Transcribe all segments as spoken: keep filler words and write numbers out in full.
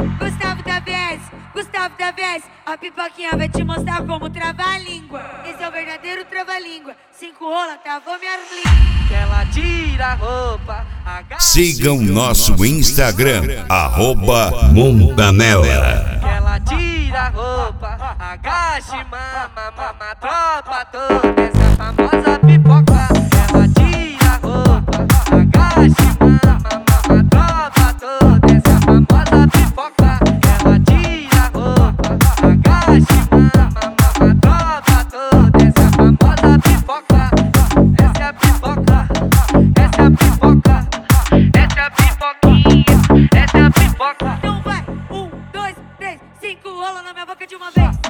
Gustavo da V S, Gustavo da V S, a pipoquinha vai te mostrar como travar a língua. Esse é o verdadeiro trava-língua. Cinco rola, travou minha língua. Que ela tira a roupa. Sigam nosso Instagram, arroba Montanella. Que ela tira a roupa, agache, mama, mama, tropa toda essa famosa pipoca. Ela tira a roupa, agache, mama, mama, tropa toda essa famosa pipoca. Ela tira a roupa, agache, mama, mama, tropa toda essa famosa pipoca. Essa é a pipoca, essa é a pipoca, essa é a pipoquinha, essa é a pipoca. Então vai, um, dois, três, cinco rola na minha boca de uma vez.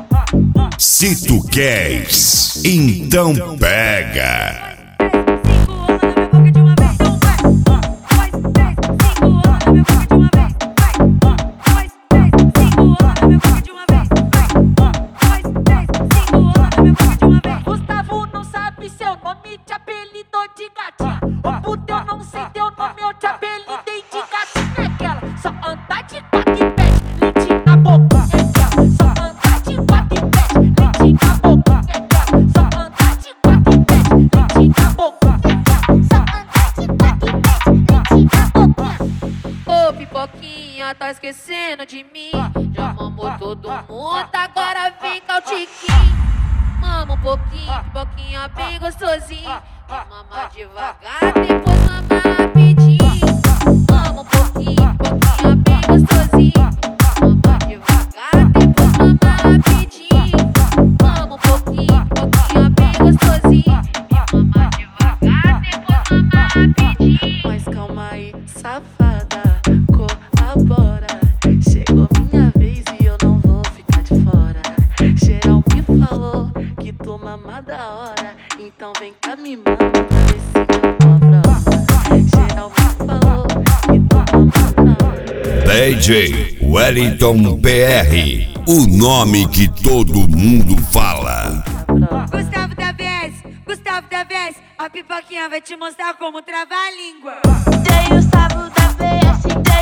Se tu queres, então pega. Cinco rola na minha boca de uma vez. Então vai, um, dois, três, cinco rola na minha boca de uma vez. Vai, um, dois, três, cinco rola na minha boca de uma vez. Vai, um, dois, três, cinco rola na minha boca de uma vez. Gustavo não sabe seu nome, te apelidou de gatinha. Ô puta, eu não sei teu nome, eu te apelidei de gatinha. É aquela, só anda de quatro e pés, lentinho na boca. É aquela, só anda de quatro e pés, lentinho na boca. É aquela, só anda de quatro e pés, lentinho na boca. É aquela, só anda de quatro e pés, lentinho na boca. Ô pipoquinha, tá esquecendo de mim? Já mamou todo mundo, agora vem cá o tiquinho. Mama um pouquinho, pipoquinha bem gostosinho. Vai mamar devagar, depois mamar rapidinho. Mama um pouquinho, pipoquinha bem gostosinho. Mamar devagar, depois mamar rapidinho. Mama um pouquinho, pipoquinha bem gostosinho. Mamar devagar, depois mamar rapidinho. Mas calma aí, safada, colabora. Chegou minha vez e eu não vou ficar de fora. Geral me falou que tô mamada da hora, então vem cá me mama pra ver se eu tô a prova. Geral me falou que tô mamada da hora. D J Wellington P R, o nome que todo mundo fala. Gustavo da V S, Gustavo da V S, a pipoquinha vai te mostrar como travar a língua. D J Gustavo da V S,